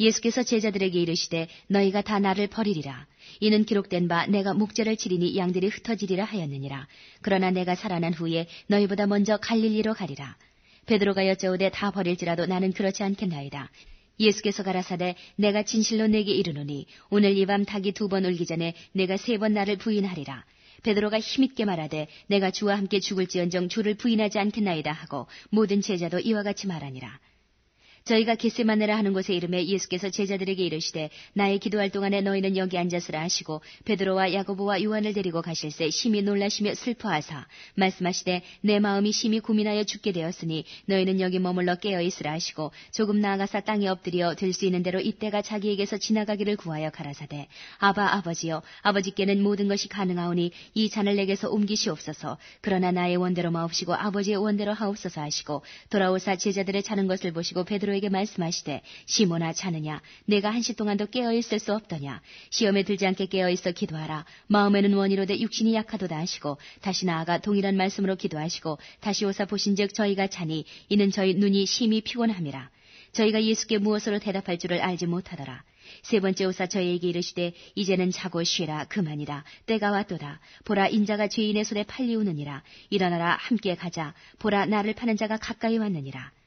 예수께서 제자들에게 이르시되 너희가 다 나를 버리리라. 이는 기록된 바 내가 목자를 치리니 양들이 흩어지리라 하였느니라. 그러나 내가 살아난 후에 너희보다 먼저 갈릴리로 가리라. 베드로가 여짜오되 다 버릴지라도 나는 그렇지 않겠나이다. 예수께서 가라사대 내가 진실로 내게 이르노니 오늘 이 밤 닭이 2번 울기 전에 내가 3번 나를 부인하리라. 베드로가 힘있게 말하되 내가 주와 함께 죽을지언정 주를 부인하지 않겠나이다 하고 모든 제자도 이와 같이 말하니라. 저희가 겟세마네라 하는 곳에 이름에 예수께서 제자들에게 이르시되 나의 기도할 동안에 너희는 여기 앉았으라 하시고 베드로와 야고보와 요한을 데리고 가실새 심히 놀라시며 슬퍼하사 말씀하시되 내 마음이 심히 고민하여 죽게 되었으니 너희는 여기 머물러 깨어있으라 하시고 조금 나아가사 땅에 엎드려 될 수 있는 대로 이때가 자기에게서 지나가기를 구하여 가라사대 아바 아버지여 아버지께는 모든 것이 가능하오니 이 잔을 내게서 옮기시옵소서. 그러나 나의 원대로 마옵시고 아버지의 원대로 하옵소서 하시고 돌아오사 제자들의 자는 것을 보시고 베드로에게 말씀하시되 시몬아 자느냐 내가 한시 동안도 깨어있을 수 없더냐. 시험에 들지 않게 깨어있어 기도하라. 마음에는 원이로되 육신이 약하도다 하시고 다시 나아가 동일한 말씀으로 기도하시고 다시 오사 보신즉 저희가 자니 이는 저희 눈이 심히 피곤함이라. 저희가 예수께 무엇으로 대답할 줄을 알지 못하더라. 3번째 오사 저희에게 이르시되 이제는 자고 쉬라. 그만이라. 때가 왔도다. 보라 인자가 죄인의 손에 팔리우느니라. 일어나라 함께 가자. 보라 나를 파는 자가 가까이 왔느니라.